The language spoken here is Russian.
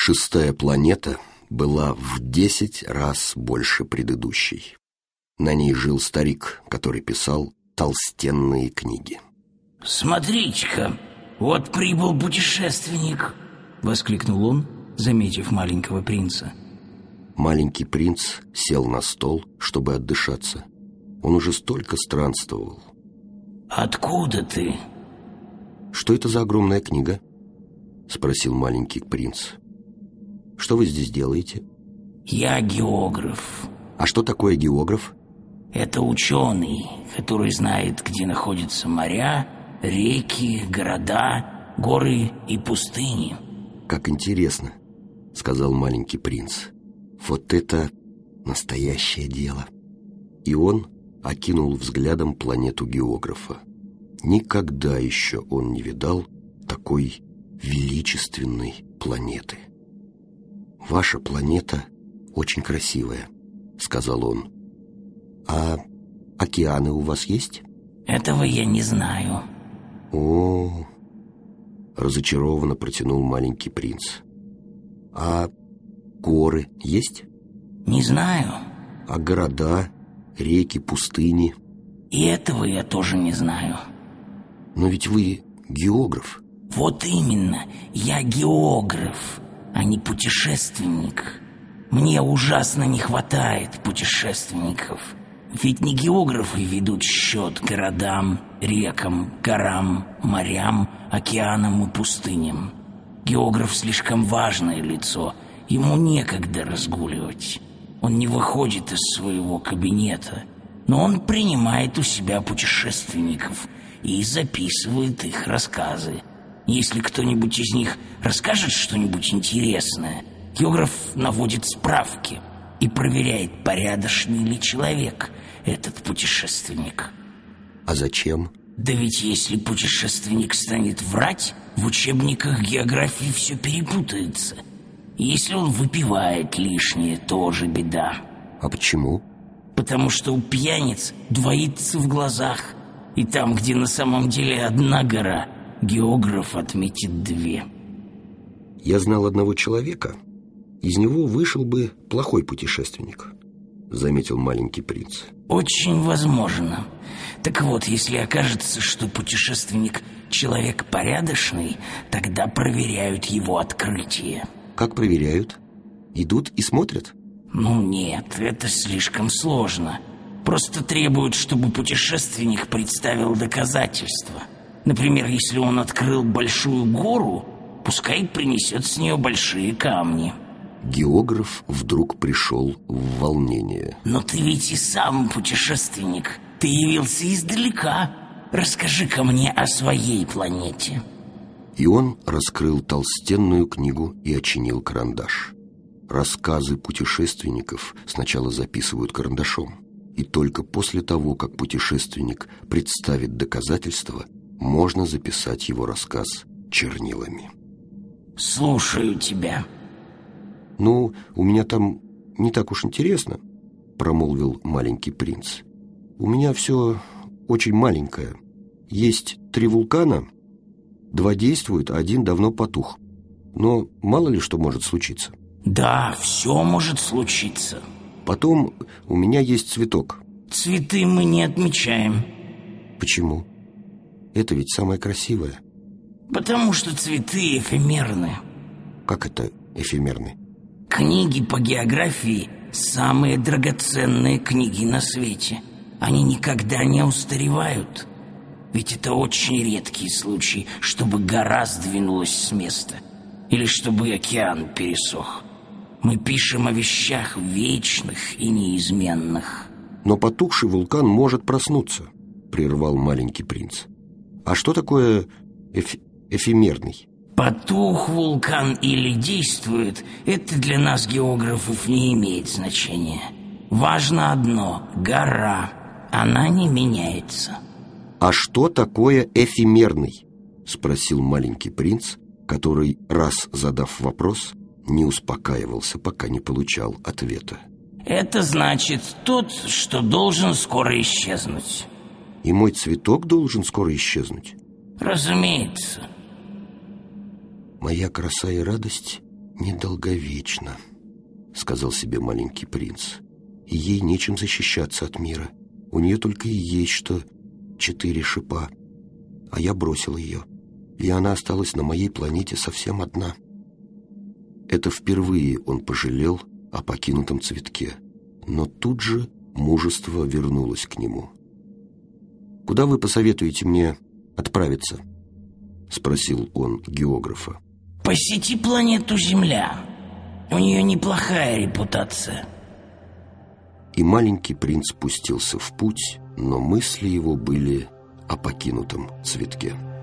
Шестая планета была в 10 раз больше предыдущей. На ней жил старик, который писал толстенные книги. «Смотрите-ка, вот прибыл путешественник!» — воскликнул он, заметив маленького принца. Маленький принц сел на стол, чтобы отдышаться. Он уже столько странствовал. «Откуда ты?» «Что это за огромная книга?» — спросил маленький принц. «Что вы здесь делаете?» «Я географ». «А что такое географ?» «Это ученый, который знает, где находятся моря, реки, города, горы и пустыни». «Как интересно», — сказал маленький принц. «Вот это настоящее дело». И он окинул взглядом планету географа. Никогда еще он не видал такой величественной планеты. «Ваша планета очень красивая», — сказал он. «А океаны у вас есть?» «Этого я не знаю». «О, разочарованно протянул маленький принц. «А горы есть?» «Не знаю». «А города, реки, пустыни?» «И этого я тоже не знаю». «Но ведь вы географ». «Вот именно, я географ, а не путешественник. Мне ужасно не хватает путешественников. Ведь не географы ведут счет городам, рекам, горам, морям, океанам и пустыням. Географ слишком важное лицо, ему некогда разгуливать. Он не выходит из своего кабинета, но он принимает у себя путешественников и записывает их рассказы. Если кто-нибудь из них расскажет что-нибудь интересное, географ наводит справки и проверяет, порядочный ли человек этот путешественник». «А зачем?» «Да ведь если путешественник станет врать, в учебниках географии все перепутается. Если он выпивает лишнее, тоже беда». «А почему?» «Потому что у пьяниц двоится в глазах, и там, где на самом деле одна гора, географ отметит две». «Я знал одного человека. Из него вышел бы плохой путешественник», — заметил маленький принц. «Очень возможно. Так вот, если окажется, что путешественник человек порядочный, тогда проверяют его открытие». «Как проверяют? Идут и смотрят?» «Ну нет, это слишком сложно. Просто требуют, чтобы путешественник представил доказательства. Например, если он открыл большую гору, пускай принесет с нее большие камни». Географ вдруг пришел в волнение. «Но ты ведь и сам путешественник. Ты явился издалека. Расскажи-ка мне о своей планете». И он раскрыл толстенную книгу и очинил карандаш. Рассказы путешественников сначала записывают карандашом, и только после того, как путешественник представит доказательства, можно записать его рассказ чернилами. «Слушаю тебя». «Ну, у меня там не так уж интересно», — промолвил маленький принц. «У меня все очень маленькое. Есть 3 вулкана, 2 действуют, а 1 давно потух. Но мало ли что может случиться». «Да, все может случиться». «Потом у меня есть цветок». «Цветы мы не отмечаем». «Почему? Это ведь самое красивое». «Потому что цветы эфемерны». «Как это эфемерны?» «Книги по географии – самые драгоценные книги на свете. Они никогда не устаревают. Ведь это очень редкий случай, чтобы гора сдвинулась с места или чтобы океан пересох. Мы пишем о вещах вечных и неизменных». «Но потухший вулкан может проснуться», — прервал маленький принц. «А что такое эфемерный?» «Потух вулкан или действует, это для нас, географов, не имеет значения. Важно одно — гора. Она не меняется». «А что такое эфемерный?» — спросил маленький принц, который, раз задав вопрос, не успокаивался, пока не получал ответа. «Это значит тот, что должен скоро исчезнуть». «И мой цветок должен скоро исчезнуть?» «Разумеется». «Моя краса и радость «Недолговечно», — сказал себе маленький принц. «И ей нечем защищаться от мира. У нее только и есть что 4 шипа. А я бросил ее, и она осталась на моей планете совсем одна». Это впервые он пожалел о покинутом цветке. Но тут же мужество вернулось к нему. «Куда вы посоветуете мне отправиться?» — спросил он географа. «Посети планету Земля. У нее неплохая репутация». И маленький принц пустился в путь, но мысли его были о покинутом цветке.